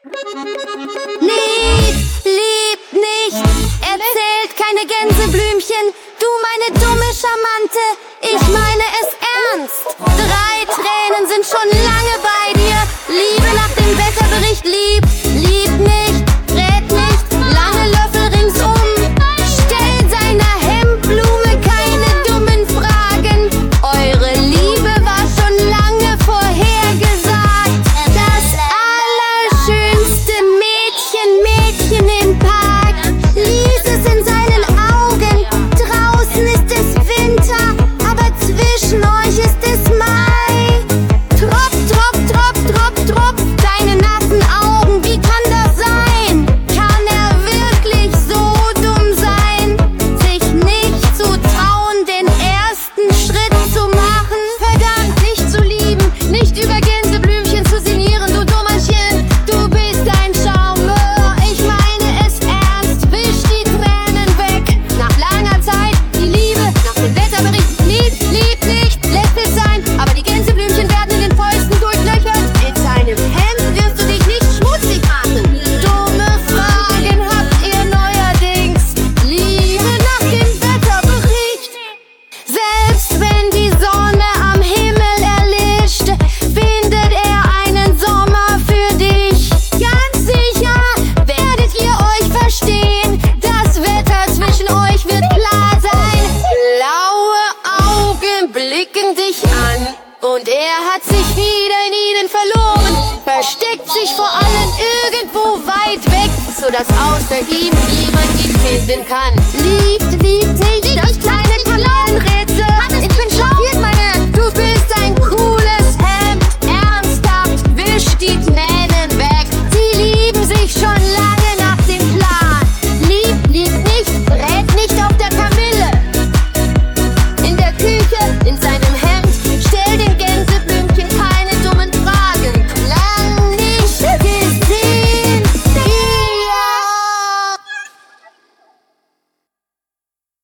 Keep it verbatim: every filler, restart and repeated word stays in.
Lieb, liebt nicht, erzählt keine Gänseblümchen. Du meine dumme Charmante, ich meine es ernst. Drei Tränen sind schon lange bei dir. Liebe nach dem Wetterbericht, liebt, liebt nicht, rät nicht, lange Löffel ringsum. Stellt seiner Hemdblume keine dummen Fragen. Eure Liebe war schon lange vorhergesagt. Das allerschönste Mädchen, Mädchen im Park, lies es in seinen Augen. Draußen ist es Winter, aber zwischen euch ist es Mai. Trop, trop, trop, trop, trop, deine nassen Augen, wie kann das sein? Kann er wirklich so dumm sein, sich nicht zu trauen, den ersten Schritt zu machen? Verdammt, nicht zu lieben, nicht über Gänseblümchen zu sinnieren, du Dummerchen. Du bist ein Charmeur, ich meine es ernst, wisch die Tränen weg. Nach langer Zeit, die Liebe, nach dem Wetterbericht, liebt, liebt nicht, lässt es sein. Aber die Gänseblümchen werden in den Fäusten durchlöchert. Mit seinem Hemd wirst du dich nicht schmutzig machen. Dumme Fragen habt ihr neuerdings. Liebe nach dem Wetterbericht. Selbst wenn die Sonne am Himmel erlischt, findet er einen Sommer für dich. Ganz sicher werdet ihr euch verstehen. Das Wetter zwischen euch wird klar sein. Blaue Augen blicken dich an und er hat sich wieder in ihnen verloren. Versteckt sich vor allen irgendwo weit weg, sodass außer ihm niemand ihn finden kann. Liebt, liebt nicht das kleine Talon.